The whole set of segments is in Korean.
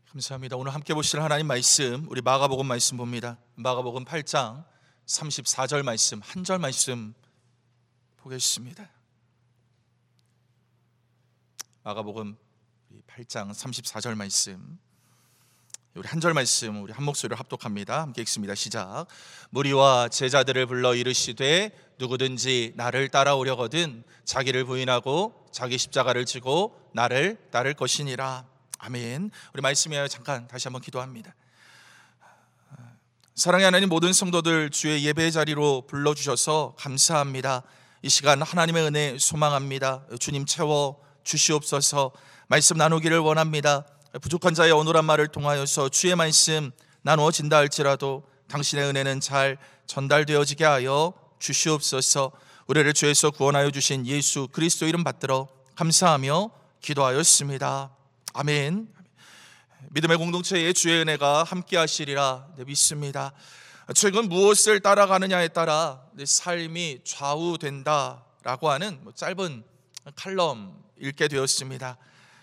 감사합니다. 오늘 함께 보실 하나님 말씀, 우리 마가복음 말씀 봅니다. 마가복음 8장 34절 말씀, 한 절 말씀 보겠습니다. 마가복음 8장 34절 말씀, 우리 한 절 말씀, 우리 한 목소리로 합독합니다. 함께 읽습니다. 시작. 무리와 제자들을 불러 이르시되 누구든지 나를 따라오려거든 자기를 부인하고 자기 십자가를 지고 나를 따를 것이니라. 아멘. 우리 말씀에 잠깐 다시 한번 기도합니다. 사랑의 하나님, 모든 성도들 주의 예배의 자리로 불러주셔서 감사합니다. 이 시간 하나님의 은혜 소망합니다. 주님 채워 주시옵소서. 말씀 나누기를 원합니다. 부족한 자의 어눌한 말을 통하여서 주의 말씀 나누어진다 할지라도 당신의 은혜는 잘 전달되어지게 하여 주시옵소서. 우리를 죄에서 구원하여 주신 예수 그리스도 이름 받들어 감사하며 기도하였습니다. 아멘. 믿음의 공동체에 주의 은혜가 함께 하시리라 믿습니다. 최근 무엇을 따라가느냐에 따라 내 삶이 좌우된다라고 하는 짧은 칼럼 읽게 되었습니다.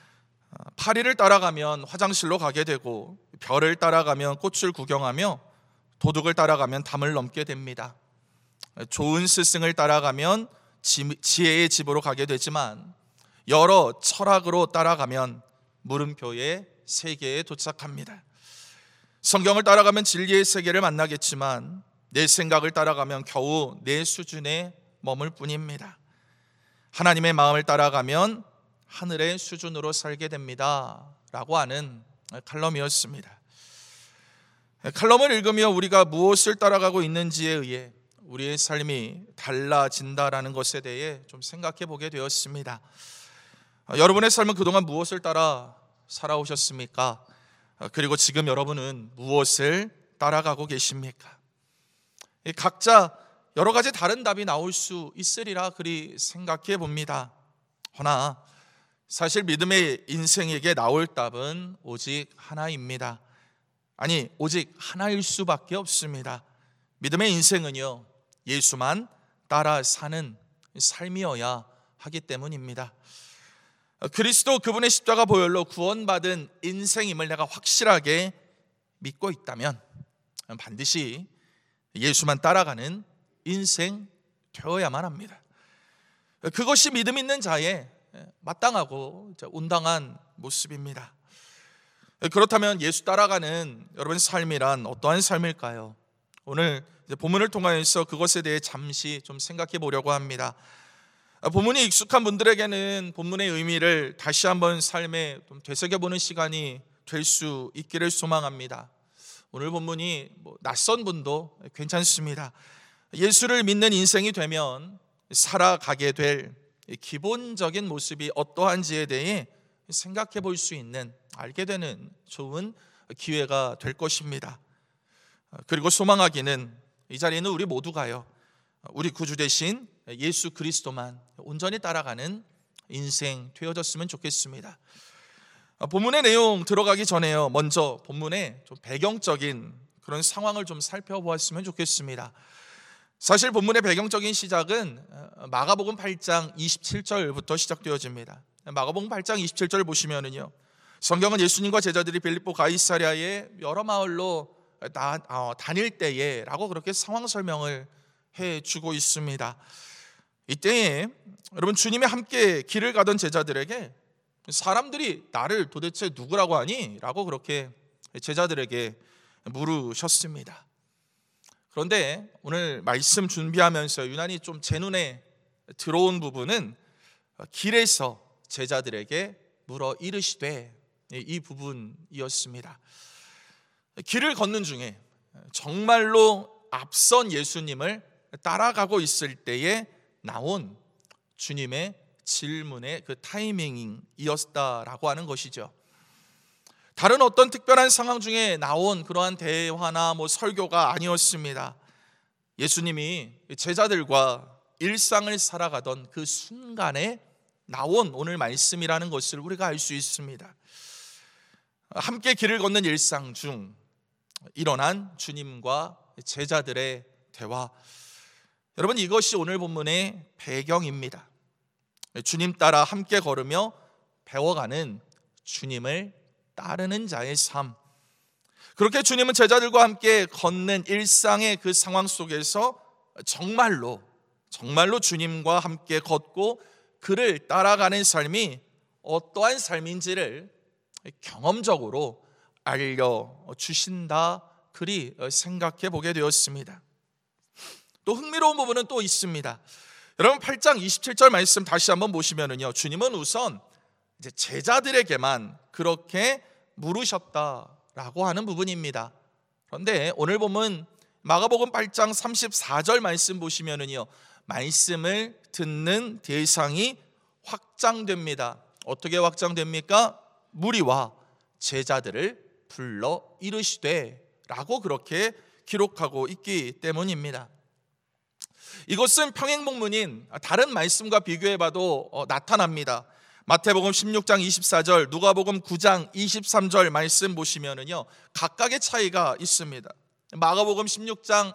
파리를 따라가면 화장실로 가게 되고, 별을 따라가면 꽃을 구경하며, 도둑을 따라가면 담을 넘게 됩니다. 좋은 스승을 따라가면 지혜의 집으로 가게 되지만, 여러 철학으로 따라가면 물음표의 세계에 도착합니다. 성경을 따라가면 진리의 세계를 만나겠지만, 내 생각을 따라가면 겨우 내 수준에 머물 뿐입니다. 하나님의 마음을 따라가면 하늘의 수준으로 살게 됩니다 라고 하는 칼럼이었습니다. 칼럼을 읽으며 우리가 무엇을 따라가고 있는지에 의해 우리의 삶이 달라진다라는 것에 대해 좀 생각해 보게 되었습니다. 여러분의 삶은 그동안 무엇을 따라 살아오셨습니까? 그리고 지금 여러분은 무엇을 따라가고 계십니까? 각자 여러 가지 다른 답이 나올 수 있으리라 그리 생각해 봅니다. 허나 사실 믿음의 인생에게 나올 답은 오직 하나입니다. 아니, 오직 하나일 수밖에 없습니다. 믿음의 인생은요, 예수만 따라 사는 삶이어야 하기 때문입니다. 그리스도 그분의 십자가 보혈로 구원받은 인생임을 내가 확실하게 믿고 있다면 반드시 예수만 따라가는 인생 되어야만 합니다. 그것이 믿음 있는 자의 마땅하고 온당한 모습입니다. 그렇다면 예수 따라가는 여러분 삶이란 어떠한 삶일까요? 오늘 본문을 통하여서 그것에 대해 잠시 좀 생각해 보려고 합니다. 본문이 익숙한 분들에게는 본문의 의미를 다시 한번 삶에 좀 되새겨보는 시간이 될 수 있기를 소망합니다. 오늘 본문이 낯선 분도 괜찮습니다. 예수를 믿는 인생이 되면 살아가게 될 기본적인 모습이 어떠한지에 대해 생각해 볼 수 있는, 알게 되는 좋은 기회가 될 것입니다. 그리고 소망하기는 이 자리에는 우리 모두가요, 우리 구주 되신 예수 그리스도만 온전히 따라가는 인생 되어졌으면 좋겠습니다. 본문의 내용 들어가기 전에요, 먼저 본문의 좀 배경적인 그런 상황을 좀 살펴보았으면 좋겠습니다. 사실 본문의 배경적인 시작은 마가복음 8장 27절부터 시작되어집니다. 마가복음 8장 27절 보시면은요, 성경은 예수님과 제자들이 빌립보 가이사랴의 여러 마을로 다닐 때에 라고 그렇게 상황 설명을 해주고 있습니다. 이때에 여러분, 주님이 함께 길을 가던 제자들에게 사람들이 나를 도대체 누구라고 하니? 라고 그렇게 제자들에게 물으셨습니다. 그런데 오늘 말씀 준비하면서 유난히 좀 제 눈에 들어온 부분은 길에서 제자들에게 물어 이르시되, 이 부분이었습니다. 길을 걷는 중에 정말로 앞선 예수님을 따라가고 있을 때에 나온 주님의 질문의 그 타이밍이었다라고 하는 것이죠. 다른 어떤 특별한 상황 중에 나온 그러한 대화나 설교가 아니었습니다. 예수님이 제자들과 일상을 살아가던 그 순간에 나온 오늘 말씀이라는 것을 우리가 알 수 있습니다. 함께 길을 걷는 일상 중 일어난 주님과 제자들의 대화, 여러분, 이것이 오늘 본문의 배경입니다. 주님 따라 함께 걸으며 배워가는 주님을 따르는 자의 삶. 그렇게 주님은 제자들과 함께 걷는 일상의 그 상황 속에서 정말로 주님과 함께 걷고 그를 따라가는 삶이 어떠한 삶인지를 경험적으로 알려주신다, 그리 생각해 보게 되었습니다. 또 흥미로운 부분은 또 있습니다. 여러분 8장 27절 말씀 다시 한번 보시면은요, 주님은 우선 이제 제자들에게만 그렇게 물으셨다라고 하는 부분입니다. 그런데 오늘 보면 마가복음 8장 34절 말씀 보시면은요, 말씀을 듣는 대상이 확장됩니다. 어떻게 확장됩니까? 무리와 제자들을 불러 이르시되 라고 그렇게 기록하고 있기 때문입니다. 이것은 평행복문인 다른 말씀과 비교해봐도 나타납니다. 마태복음 16장 24절, 누가복음 9장 23절 말씀 보시면은요, 각각의 차이가 있습니다. 마태복음 16장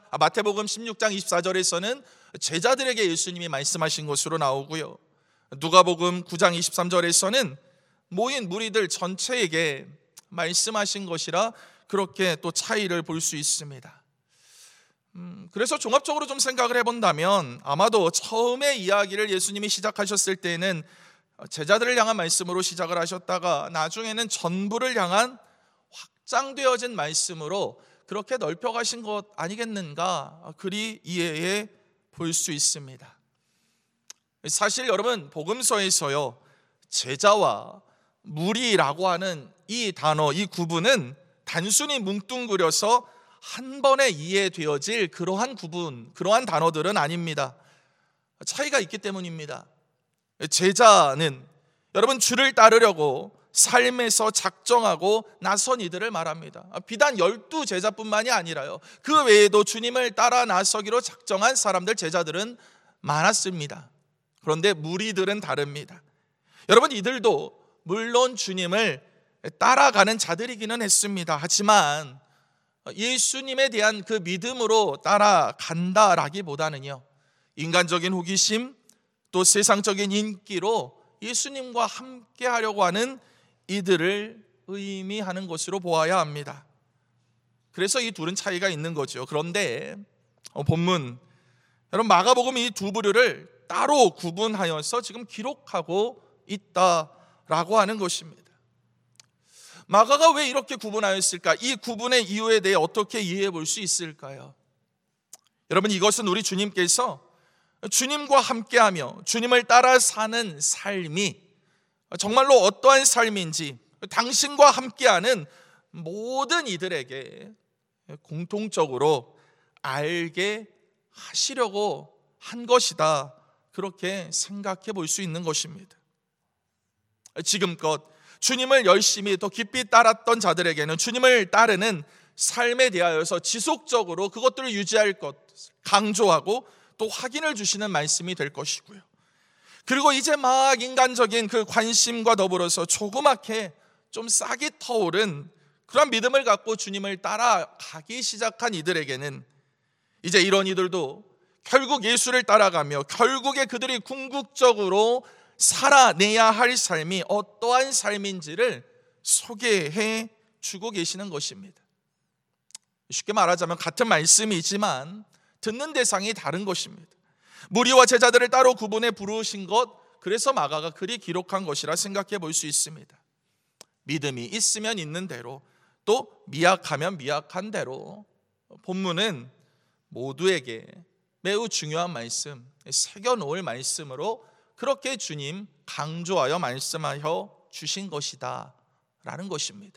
24절에서는 제자들에게 예수님이 말씀하신 것으로 나오고요, 누가복음 9장 23절에서는 모인 무리들 전체에게 말씀하신 것이라 그렇게 또 차이를 볼 수 있습니다. 그래서 종합적으로 좀 생각을 해본다면 아마도 처음에 이야기를 예수님이 시작하셨을 때는 제자들을 향한 말씀으로 시작을 하셨다가 나중에는 전부를 향한 확장되어진 말씀으로 그렇게 넓혀가신 것 아니겠는가, 그리 이해해 볼 수 있습니다. 사실 여러분, 복음서에서요, 제자와 무리라고 하는 이 단어, 이 구분은 단순히 뭉뚱그려서 한 번에 이해되어질 그러한 구분, 그러한 단어들은 아닙니다. 차이가 있기 때문입니다. 제자는 여러분 주를 따르려고 삶에서 작정하고 나선 이들을 말합니다. 비단 12제자뿐만이 아니라요, 그 외에도 주님을 따라 나서기로 작정한 사람들, 제자들은 많았습니다. 그런데 무리들은 다릅니다. 여러분, 이들도 물론 주님을 따라가는 자들이기는 했습니다. 하지만 예수님에 대한 그 믿음으로 따라간다라기보다는요, 인간적인 호기심, 또 세상적인 인기로 예수님과 함께 하려고 하는 이들을 의미하는 것으로 보아야 합니다. 그래서 이 둘은 차이가 있는 거죠. 그런데 본문, 여러분, 마가복음 이 두 부류를 따로 구분하여서 지금 기록하고 있다라고 하는 것입니다. 마가가 왜 이렇게 구분하였을까? 이 구분의 이유에 대해 어떻게 이해해 볼 수 있을까요? 여러분, 이것은 우리 주님께서 주님과 함께하며 주님을 따라 사는 삶이 정말로 어떠한 삶인지 당신과 함께하는 모든 이들에게 공통적으로 알게 하시려고 한 것이다, 그렇게 생각해 볼 수 있는 것입니다. 지금껏 주님을 열심히 더 깊이 따랐던 자들에게는 주님을 따르는 삶에 대하여서 지속적으로 그것들을 유지할 것 강조하고 또 확인을 주시는 말씀이 될 것이고요, 그리고 이제 막 인간적인 그 관심과 더불어서 조그맣게 좀 싹이 터오른 그런 믿음을 갖고 주님을 따라가기 시작한 이들에게는 이제 이런 이들도 결국 예수를 따라가며 결국에 그들이 궁극적으로 살아내야 할 삶이 어떠한 삶인지를 소개해 주고 계시는 것입니다. 쉽게 말하자면 같은 말씀이지만 듣는 대상이 다른 것입니다. 무리와 제자들을 따로 구분해 부르신 것, 그래서 마가가 그리 기록한 것이라 생각해 볼 수 있습니다. 믿음이 있으면 있는 대로, 또 미약하면 미약한 대로 본문은 모두에게 매우 중요한 말씀, 새겨놓을 말씀으로 그렇게 주님 강조하여 말씀하여 주신 것이다 라는 것입니다.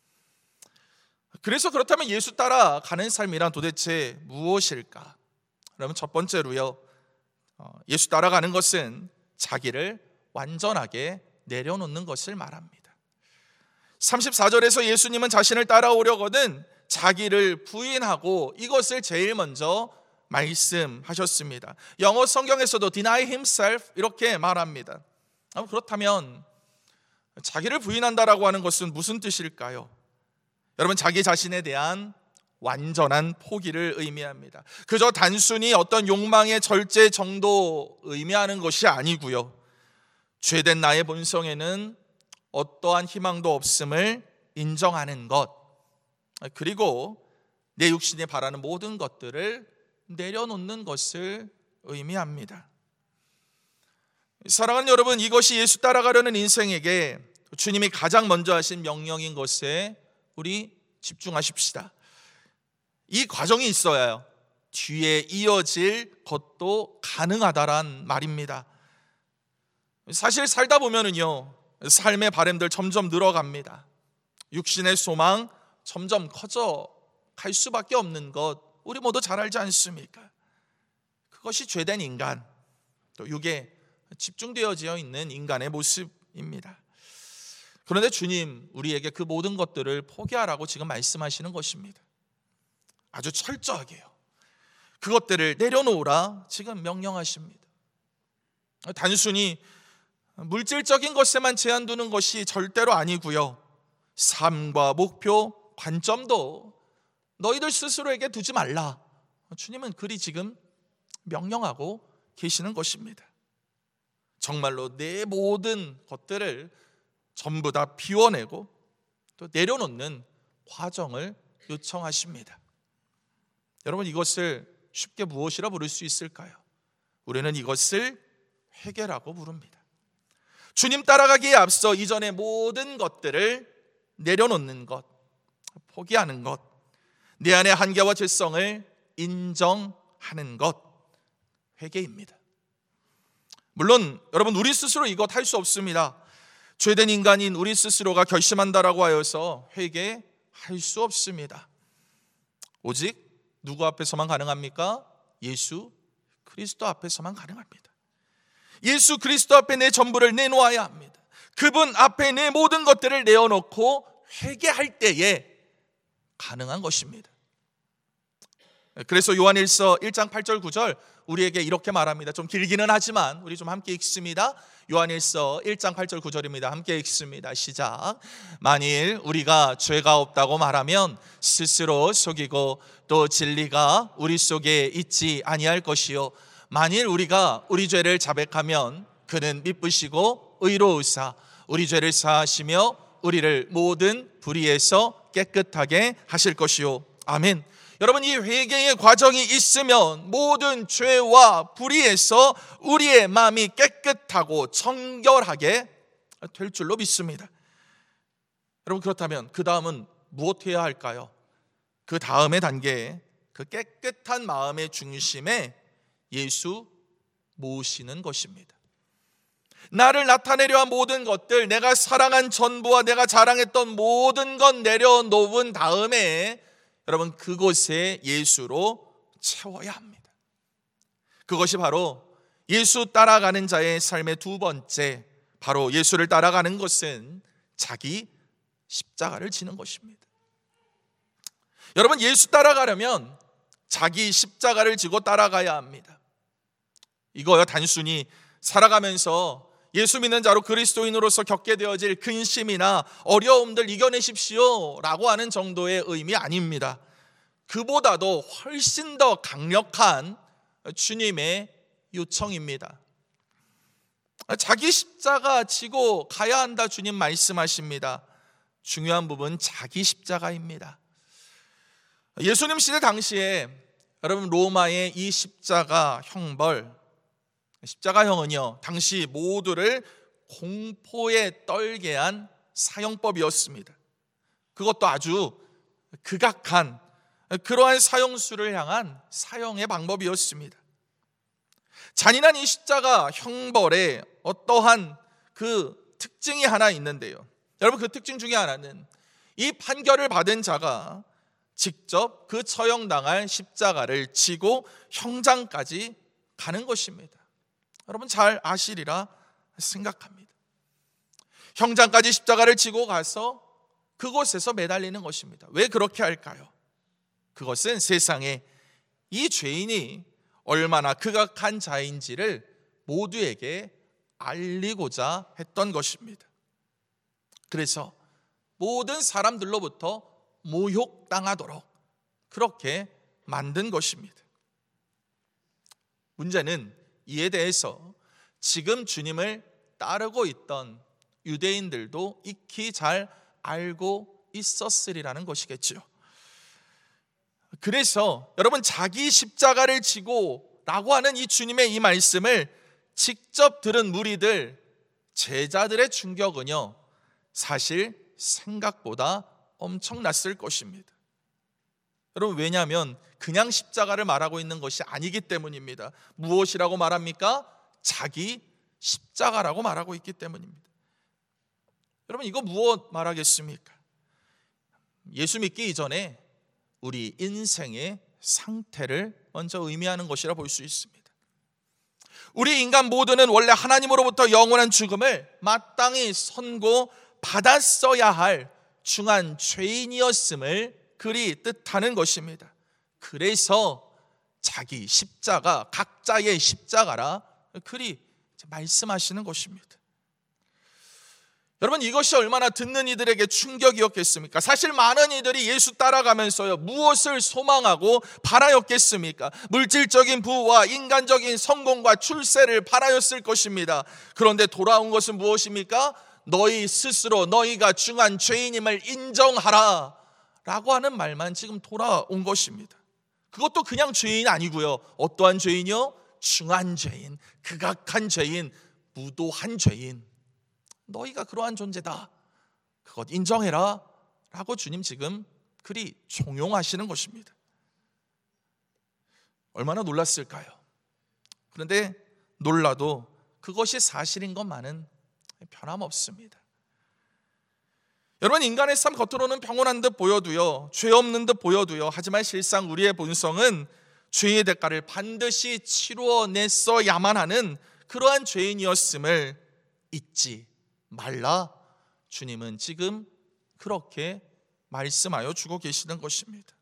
그래서 그렇다면 예수 따라가는 삶이란 도대체 무엇일까? 그러면 첫 번째로요, 예수 따라가는 것은 자기를 완전하게 내려놓는 것을 말합니다. 34절에서 예수님은 자신을 따라오려거든 자기를 부인하고 이것을 제일 먼저 말씀하셨습니다. 영어 성경에서도 deny himself 이렇게 말합니다. 그렇다면 자기를 부인한다라고 하는 것은 무슨 뜻일까요? 여러분, 자기 자신에 대한 완전한 포기를 의미합니다. 그저 단순히 어떤 욕망의 절제 정도 의미하는 것이 아니고요, 죄된 나의 본성에는 어떠한 희망도 없음을 인정하는 것, 그리고 내 육신이 바라는 모든 것들을 내려놓는 것을 의미합니다. 사랑하는 여러분, 이것이 예수 따라가려는 인생에게 주님이 가장 먼저 하신 명령인 것에 우리 집중하십시다. 이 과정이 있어야 뒤에 이어질 것도 가능하다란 말입니다. 사실 살다 보면은요, 삶의 바람들 점점 늘어갑니다. 육신의 소망 점점 커져 갈 수밖에 없는 것, 우리 모두 잘 알지 않습니까? 그것이 죄된 인간, 또 육에 집중되어져 있는 인간의 모습입니다. 그런데 주님, 우리에게 그 모든 것들을 포기하라고 지금 말씀하시는 것입니다. 아주 철저하게요. 그것들을 내려놓으라 지금 명령하십니다. 단순히 물질적인 것에만 제한 두는 것이 절대로 아니고요, 삶과 목표, 관점도 너희들 스스로에게 두지 말라, 주님은 그리 지금 명령하고 계시는 것입니다. 정말로 내 모든 것들을 전부 다 비워내고 또 내려놓는 과정을 요청하십니다. 여러분, 이것을 쉽게 무엇이라 부를 수 있을까요? 우리는 이것을 회개라고 부릅니다. 주님 따라가기에 앞서 이전의 모든 것들을 내려놓는 것, 포기하는 것, 내 안의 한계와 죄성을 인정하는 것, 회개입니다. 물론 여러분, 우리 스스로 이것 할 수 없습니다. 죄된 인간인 우리 스스로가 결심한다라고 하여서 회개할 수 없습니다. 오직 누구 앞에서만 가능합니까? 예수 그리스도 앞에서만 가능합니다. 예수 그리스도 앞에 내 전부를 내놓아야 합니다. 그분 앞에 내 모든 것들을 내어놓고 회개할 때에 가능한 것입니다. 그래서 요한일서 1장 8절 9절 우리에게 이렇게 말합니다. 좀 길기는 하지만 우리 좀 함께 읽습니다. 요한일서 1장 8절 9절입니다. 함께 읽습니다. 시작. 만일 우리가 죄가 없다고 말하면 스스로 속이고 또 진리가 우리 속에 있지 아니할 것이요, 만일 우리가 우리 죄를 자백하면 그는 미쁘시고 의로우사 우리 죄를 사하시며 우리를 모든 불의에서 깨끗하게 하실 것이요. 아멘. 여러분, 이 회개의 과정이 있으면 모든 죄와 불의에서 우리의 마음이 깨끗하고 정결하게 될 줄로 믿습니다. 여러분, 그렇다면 그 다음은 무엇 해야 할까요? 그 다음의 단계에 그 깨끗한 마음의 중심에 예수 모시는 것입니다. 나를 나타내려 한 모든 것들, 내가 사랑한 전부와 내가 자랑했던 모든 것 내려놓은 다음에 여러분, 그곳에 예수로 채워야 합니다. 그것이 바로 예수 따라가는 자의 삶의 두 번째, 바로 예수를 따라가는 것은 자기 십자가를 지는 것입니다. 여러분, 예수 따라가려면 자기 십자가를 지고 따라가야 합니다. 이거요, 단순히 살아가면서 예수 믿는 자로 그리스도인으로서 겪게 되어질 근심이나 어려움들 이겨내십시오 라고 하는 정도의 의미 아닙니다. 그보다도 훨씬 더 강력한 주님의 요청입니다. 자기 십자가 지고 가야 한다 주님 말씀하십니다. 중요한 부분, 자기 십자가입니다. 예수님 시대 당시에 여러분, 로마의 이 십자가 형벌, 십자가형은요, 당시 모두를 공포에 떨게 한 사형법이었습니다. 그것도 아주 극악한 그러한 사형수를 향한 사형의 방법이었습니다. 잔인한 이 십자가 형벌에 어떠한 그 특징이 하나 있는데요, 여러분, 그 특징 중에 하나는 이 판결을 받은 자가 직접 그 처형당할 십자가를 지고 형장까지 가는 것입니다. 여러분, 잘 아시리라 생각합니다. 형장까지 십자가를 지고 가서 그곳에서 매달리는 것입니다. 왜 그렇게 할까요? 그것은 세상에 이 죄인이 얼마나 극악한 자인지를 모두에게 알리고자 했던 것입니다. 그래서 모든 사람들로부터 모욕당하도록 그렇게 만든 것입니다. 문제는 이에 대해서 지금 주님을 따르고 있던 유대인들도 익히 잘 알고 있었으리라는 것이겠죠. 그래서 여러분, 자기 십자가를 지고 라고 하는 이 주님의 이 말씀을 직접 들은 무리들, 제자들의 충격은요, 사실 생각보다 엄청났을 것입니다. 여러분, 왜냐하면 그냥 십자가를 말하고 있는 것이 아니기 때문입니다. 무엇이라고 말합니까? 자기 십자가라고 말하고 있기 때문입니다. 여러분, 이거 무엇 말하겠습니까? 예수 믿기 이전에 우리 인생의 상태를 먼저 의미하는 것이라 볼 수 있습니다. 우리 인간 모두는 원래 하나님으로부터 영원한 죽음을 마땅히 선고받았어야 할 중한 죄인이었음을 그리 뜻하는 것입니다. 그래서 자기 십자가, 각자의 십자가라 그리 말씀하시는 것입니다. 여러분, 이것이 얼마나 듣는 이들에게 충격이었겠습니까? 사실 많은 이들이 예수 따라가면서요, 무엇을 소망하고 바라였겠습니까? 물질적인 부와 인간적인 성공과 출세를 바라였을 것입니다. 그런데 돌아온 것은 무엇입니까? 너희 스스로 너희가 중한 죄인임을 인정하라 라고 하는 말만 지금 돌아온 것입니다. 그것도 그냥 죄인 아니고요, 어떠한 죄인이요? 중한 죄인, 극악한 죄인, 무도한 죄인. 너희가 그러한 존재다, 그것 인정해라 라고 주님 지금 그리 종용하시는 것입니다. 얼마나 놀랐을까요? 그런데 놀라도 그것이 사실인 것만은 변함없습니다. 여러분, 인간의 삶 겉으로는 평온한 듯 보여도요, 죄 없는 듯 보여도요, 하지만 실상 우리의 본성은 죄의 대가를 반드시 치루어냈어야만 하는 그러한 죄인이었음을 잊지 말라, 주님은 지금 그렇게 말씀하여 주고 계시는 것입니다.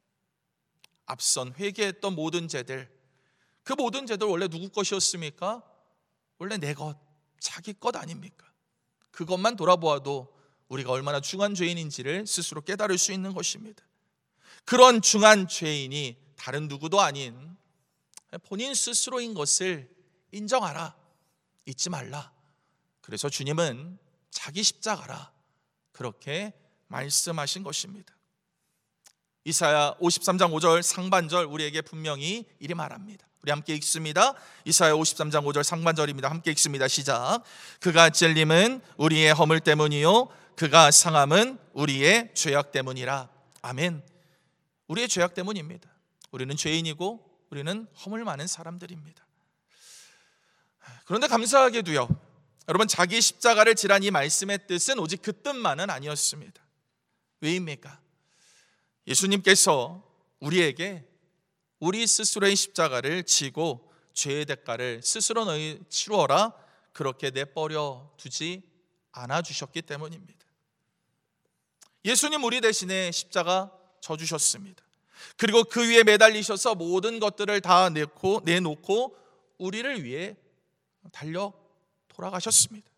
앞선 회개했던 모든 죄들, 그 모든 죄들 원래 누구 것이었습니까? 원래 내 것, 자기 것 아닙니까? 그것만 돌아보아도 우리가 얼마나 중한 죄인인지를 스스로 깨달을 수 있는 것입니다. 그런 중한 죄인이 다른 누구도 아닌 본인 스스로인 것을 인정하라, 잊지 말라. 그래서 주님은 자기 십자가라 그렇게 말씀하신 것입니다. 이사야 53장 5절 상반절 우리에게 분명히 이리 말합니다. 우리 함께 읽습니다. 이사야 53장 5절 상반절입니다. 함께 읽습니다. 시작. 그가 찔림은 우리의 허물 때문이요 그가 상함은 우리의 죄악 때문이라. 아멘. 우리의 죄악 때문입니다. 우리는 죄인이고 우리는 허물 많은 사람들입니다. 그런데 감사하게도요, 여러분, 자기 십자가를 지란 이 말씀의 뜻은 오직 그 뜻만은 아니었습니다. 왜입니까? 예수님께서 우리에게 우리 스스로의 십자가를 지고 죄의 대가를 스스로 너희 치루어라 그렇게 내버려 두지 않아 주셨기 때문입니다. 예수님 우리 대신에 십자가 져주셨습니다. 그리고 그 위에 매달리셔서 모든 것들을 다 내놓고 우리를 위해 달려 돌아가셨습니다.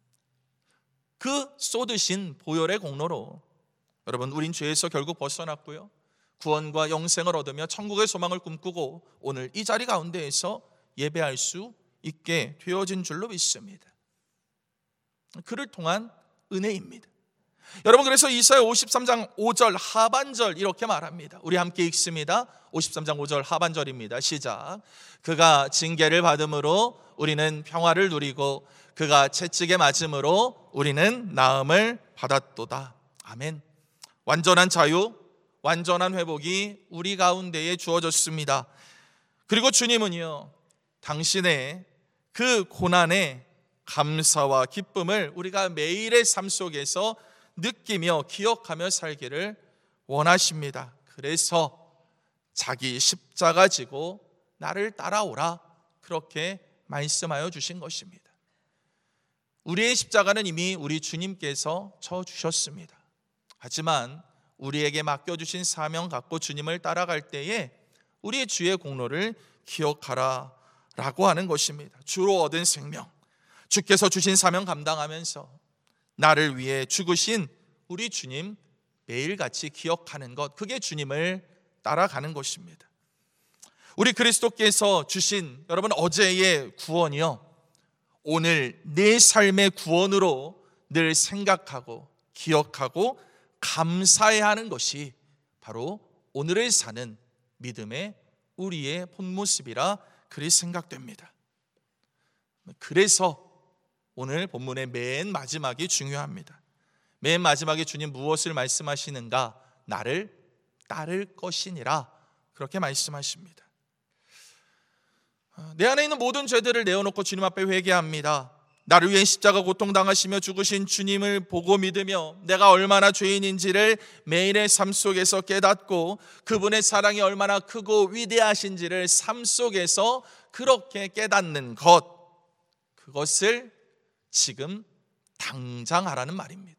그 쏟으신 보혈의 공로로 여러분, 우린 죄에서 결국 벗어났고요, 구원과 영생을 얻으며 천국의 소망을 꿈꾸고 오늘 이 자리 가운데에서 예배할 수 있게 되어진 줄로 믿습니다. 그를 통한 은혜입니다. 여러분, 그래서 이사야 53장 5절 하반절 이렇게 말합니다. 우리 함께 읽습니다. 53장 5절 하반절입니다. 시작. 그가 징계를 받음으로 우리는 평화를 누리고 그가 채찍에 맞음으로 우리는 나음을 받았도다. 아멘. 완전한 자유, 완전한 회복이 우리 가운데에 주어졌습니다. 그리고 주님은요, 당신의 그 고난의 감사와 기쁨을 우리가 매일의 삶 속에서 느끼며 기억하며 살기를 원하십니다. 그래서 자기 십자가 지고 나를 따라오라 그렇게 말씀하여 주신 것입니다. 우리의 십자가는 이미 우리 주님께서 져주셨습니다. 하지만 우리에게 맡겨주신 사명 갖고 주님을 따라갈 때에 우리의 주의 공로를 기억하라 라고 하는 것입니다. 주로 얻은 생명, 주께서 주신 사명 감당하면서 나를 위해 죽으신 우리 주님 매일같이 기억하는 것, 그게 주님을 따라가는 것입니다. 우리 그리스도께서 주신 여러분 어제의 구원이요, 오늘 내 삶의 구원으로 늘 생각하고 기억하고 감사해야 하는 것이 바로 오늘을 사는 믿음의 우리의 본 모습이라 그리 생각됩니다. 그래서 오늘 본문의 맨 마지막이 중요합니다. 맨 마지막에 주님 무엇을 말씀하시는가? 나를 따를 것이니라, 그렇게 말씀하십니다. 내 안에 있는 모든 죄들을 내어놓고 주님 앞에 회개합니다. 나를 위해 십자가 고통당하시며 죽으신 주님을 보고 믿으며 내가 얼마나 죄인인지를 매일의 삶 속에서 깨닫고 그분의 사랑이 얼마나 크고 위대하신지를 삶 속에서 그렇게 깨닫는 것, 그것을 지금 당장 하라는 말입니다.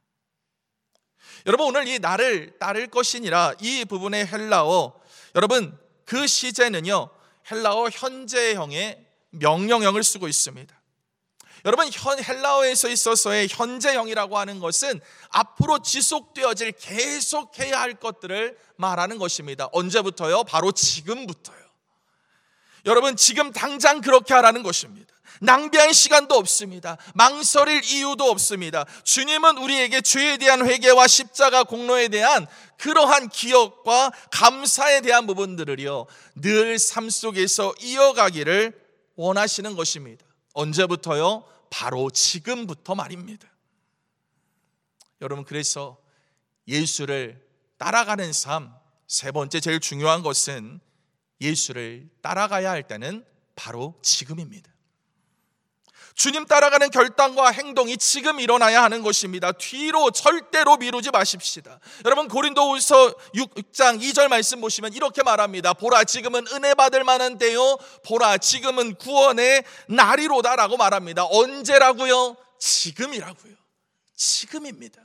여러분, 오늘 이 나를 따를 것이니라 이 부분의 헬라어, 여러분 그 시제는요 헬라어 현재형의 명령형을 쓰고 있습니다. 여러분, 헬라어에서 있어서의 현재형이라고 하는 것은 앞으로 지속되어질, 계속해야 할 것들을 말하는 것입니다. 언제부터요? 바로 지금부터요. 여러분, 지금 당장 그렇게 하라는 것입니다. 낭비할 시간도 없습니다. 망설일 이유도 없습니다. 주님은 우리에게 죄에 대한 회개와 십자가 공로에 대한 그러한 기억과 감사에 대한 부분들을요 늘 삶 속에서 이어가기를 원하시는 것입니다. 언제부터요? 바로 지금부터 말입니다. 여러분, 그래서 예수를 따라가는 삶, 세 번째 제일 중요한 것은 예수를 따라가야 할 때는 바로 지금입니다. 주님 따라가는 결단과 행동이 지금 일어나야 하는 것입니다. 뒤로 절대로 미루지 마십시다. 여러분, 고린도후서 6장 2절 말씀 보시면 이렇게 말합니다. 보라, 지금은 은혜 받을 만한 때요, 보라, 지금은 구원의 날이로다라고 말합니다. 언제라고요? 지금이라고요. 지금입니다.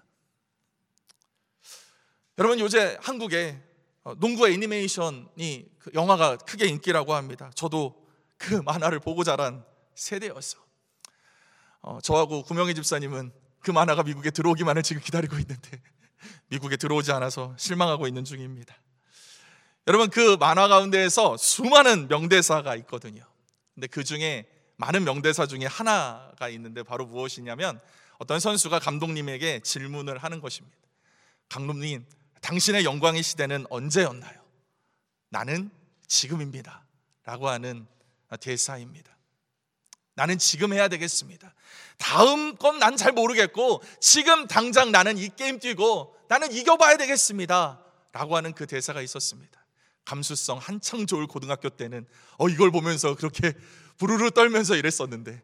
여러분, 요새 한국에 농구 애니메이션이 영화가 크게 인기라고 합니다. 저도 그 만화를 보고 자란 세대여서 저하고 구명희 집사님은 그 만화가 미국에 들어오기만을 지금 기다리고 있는데 미국에 들어오지 않아서 실망하고 있는 중입니다. 여러분, 그 만화 가운데에서 수많은 명대사가 있거든요. 근데 그 중에 많은 명대사 중에 하나가 있는데 바로 무엇이냐면 어떤 선수가 감독님에게 질문을 하는 것입니다. 감독님, 당신의 영광의 시대는 언제였나요? 나는 지금입니다 라고 하는 대사입니다. 나는 지금 해야 되겠습니다. 다음 건 난 잘 모르겠고 지금 당장 나는 이 게임 뛰고 나는 이겨봐야 되겠습니다 라고 하는 그 대사가 있었습니다. 감수성 한창 좋을 고등학교 때는 이걸 보면서 그렇게 부르르 떨면서 이랬었는데,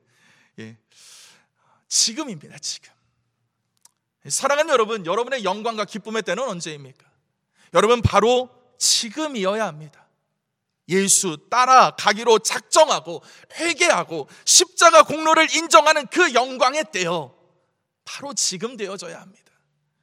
지금입니다. 지금. 사랑하는 여러분, 여러분의 영광과 기쁨의 때는 언제입니까? 여러분, 바로 지금이어야 합니다. 예수 따라가기로 작정하고 회개하고 십자가 공로를 인정하는 그 영광의 때요, 바로 지금 되어져야 합니다.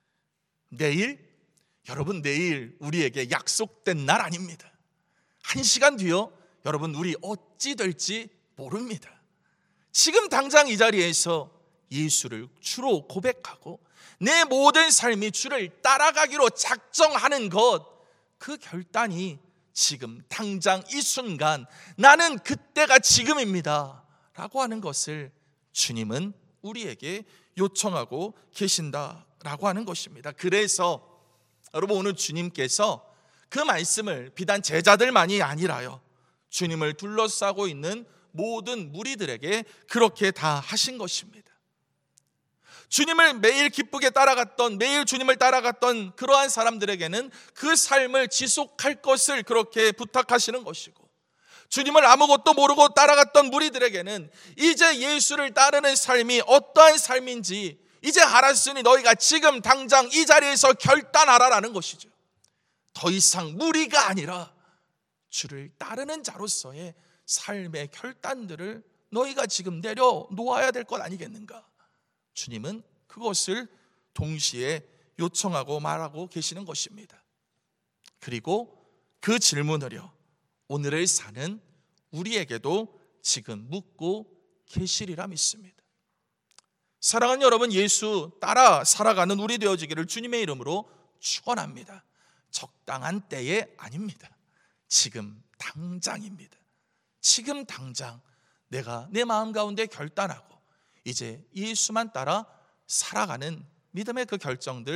여러분, 내일 우리에게 약속된 날 아닙니다. 1시간 뒤요, 여러분, 우리 어찌 될지 모릅니다. 지금 당장 이 자리에서 예수를 주로 고백하고 내 모든 삶이 주를 따라가기로 작정하는 것, 그 결단이 지금 당장 이 순간 나는 그때가 지금입니다 라고 하는 것을 주님은 우리에게 요청하고 계신다라고 하는 것입니다. 그래서 여러분, 오늘 주님께서 그 말씀을 비단 제자들만이 아니라요 주님을 둘러싸고 있는 모든 무리들에게 그렇게 다 하신 것입니다. 주님을 매일 기쁘게 따라갔던, 매일 주님을 따라갔던 그러한 사람들에게는 그 삶을 지속할 것을 그렇게 부탁하시는 것이고, 주님을 아무것도 모르고 따라갔던 무리들에게는 이제 예수를 따르는 삶이 어떠한 삶인지 이제 알았으니 너희가 지금 당장 이 자리에서 결단하라라는 것이죠. 더 이상 무리가 아니라 주를 따르는 자로서의 삶의 결단들을 너희가 지금 내려놓아야 될 것 아니겠는가? 주님은 그것을 동시에 요청하고 말하고 계시는 것입니다. 그리고 그 질문을요 오늘을 사는 우리에게도 지금 묻고 계시리라 믿습니다. 사랑하는 여러분, 예수 따라 살아가는 우리 되어지기를 주님의 이름으로 축원합니다. 적당한 때에 아닙니다. 지금 당장입니다. 지금 당장 내가 내 마음 가운데 결단하고 이제 예수만 따라 살아가는 믿음의 그 결정들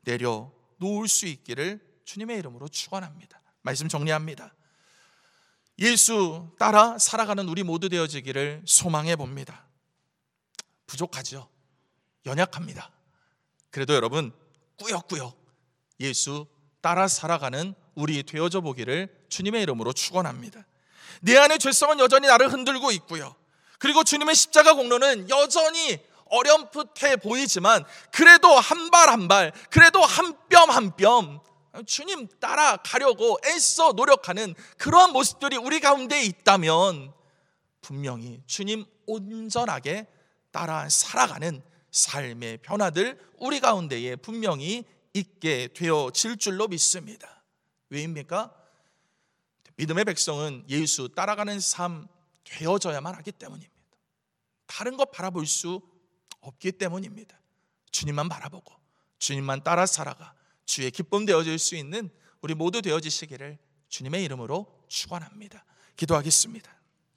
내려놓을 수 있기를 주님의 이름으로 축원합니다. 말씀 정리합니다. 예수 따라 살아가는 우리 모두 되어지기를 소망해 봅니다. 부족하죠. 연약합니다. 그래도 여러분 꾸역꾸역 예수 따라 살아가는 우리 되어져 보기를 주님의 이름으로 축원합니다. 내 안의 죄성은 여전히 나를 흔들고 있고요. 그리고 주님의 십자가 공로는 여전히 어렴풋해 보이지만 그래도 한 발 한 발, 그래도 한 뼘 한 뼘 주님 따라가려고 애써 노력하는 그러한 모습들이 우리 가운데 있다면 분명히 주님 온전하게 따라 살아가는 삶의 변화들 우리 가운데에 분명히 있게 되어질 줄로 믿습니다. 왜입니까? 믿음의 백성은 예수 따라가는 삶 되어져야만 하기 때문입니다. 다른 것 바라볼 수 없기 때문입니다. 주님만 바라보고 주님만 따라 살아가 주의 기쁨 되어질 수 있는 우리 모두 되어지시기를 주님의 이름으로 축원합니다. 기도하겠습니다.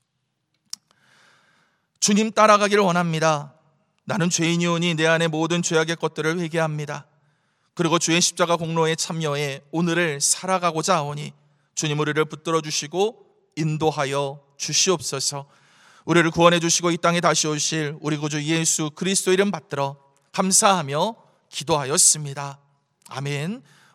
주님 따라가기를 원합니다. 나는 죄인이오니 내 안의 모든 죄악의 것들을 회개합니다. 그리고 주의 십자가 공로에 참여해 오늘을 살아가고자 하오니 주님 우리를 붙들어 주시고 인도하여 주시옵소서. 우리를 구원해 주시고 이 땅에 다시 오실 우리 구주 예수 그리스도 이름 받들어 감사하며 기도하였습니다. 아멘.